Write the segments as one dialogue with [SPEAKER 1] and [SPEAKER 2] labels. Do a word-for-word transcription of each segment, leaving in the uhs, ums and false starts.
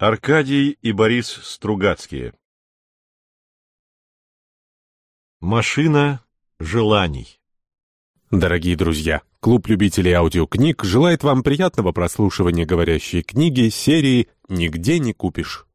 [SPEAKER 1] Аркадий и Борис Стругацкие. Машина желаний.
[SPEAKER 2] Дорогие друзья, клуб любителей аудиокниг желает вам приятного прослушивания говорящей книги серии «Нигде не купишь».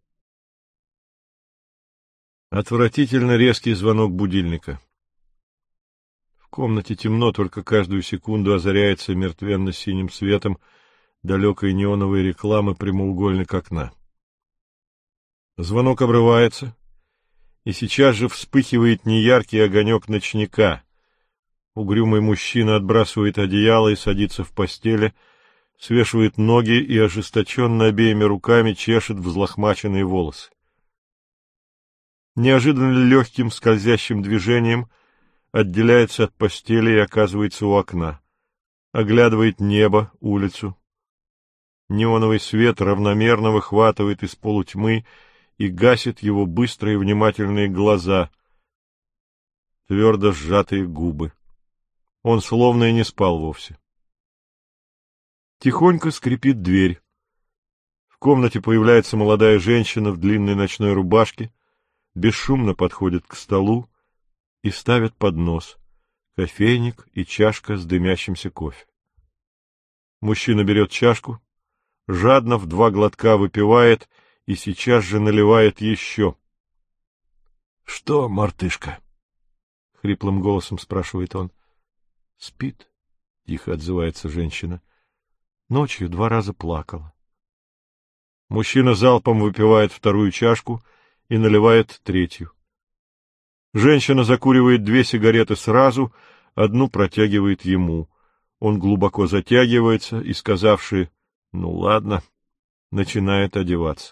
[SPEAKER 1] Отвратительно резкий звонок будильника. В комнате темно, только каждую секунду озаряется мертвенно-синим светом далекой неоновой рекламы прямоугольник окна. Звонок обрывается, и сейчас же вспыхивает неяркий огонек ночника. Угрюмый мужчина отбрасывает одеяло и садится в постели, свешивает ноги и ожесточенно обеими руками чешет взлохмаченные волосы. Неожиданно легким скользящим движением отделяется от постели и оказывается у окна. Оглядывает небо, улицу. Неоновый свет равномерно выхватывает из полутьмы и гасит его быстрые внимательные глаза, твердо сжатые губы. Он словно и не спал вовсе. Тихонько скрипит дверь. В комнате появляется молодая женщина в длинной ночной рубашке, бесшумно подходит к столу и ставит поднос, кофейник и чашка с дымящимся кофе. Мужчина берет чашку, жадно в два глотка выпивает и сейчас же наливает еще. — Что, мартышка? — хриплым голосом спрашивает он. — Спит, — тихо отзывается женщина. Ночью два раза плакала. Мужчина залпом выпивает вторую чашку и наливает третью. Женщина закуривает две сигареты сразу, одну протягивает ему. Он глубоко затягивается и, сказавши «ну ладно», начинает одеваться.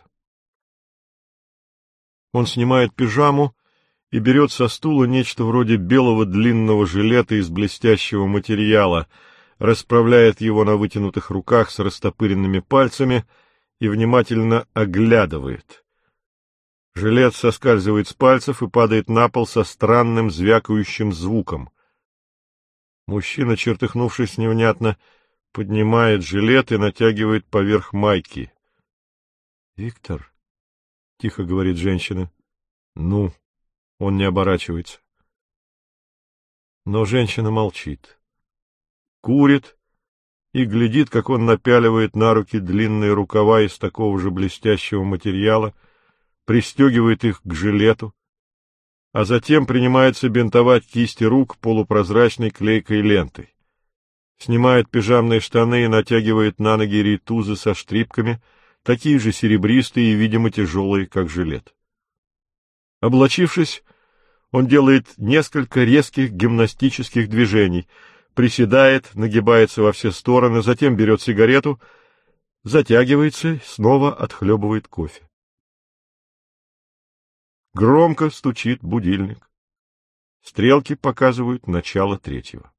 [SPEAKER 1] Он снимает пижаму и берет со стула нечто вроде белого длинного жилета из блестящего материала, расправляет его на вытянутых руках с растопыренными пальцами и внимательно оглядывает. Жилет соскальзывает с пальцев и падает на пол со странным звякающим звуком. Мужчина, чертыхнувшись невнятно, поднимает жилет и натягивает поверх майки. — Виктор, — тихо говорит женщина. — Ну, он не оборачивается. Но женщина молчит. Курит и глядит, как он напяливает на руки длинные рукава из такого же блестящего материала, пристегивает их к жилету, а затем принимается бинтовать кисти рук полупрозрачной клейкой лентой. Снимает пижамные штаны и натягивает на ноги рейтузы со штрипками, такие же серебристые и, видимо, тяжелые, как жилет. Облачившись, он делает несколько резких гимнастических движений, приседает, нагибается во все стороны, затем берет сигарету, затягивается, снова отхлебывает кофе. Громко стучит будильник. Стрелки показывают начало третьего.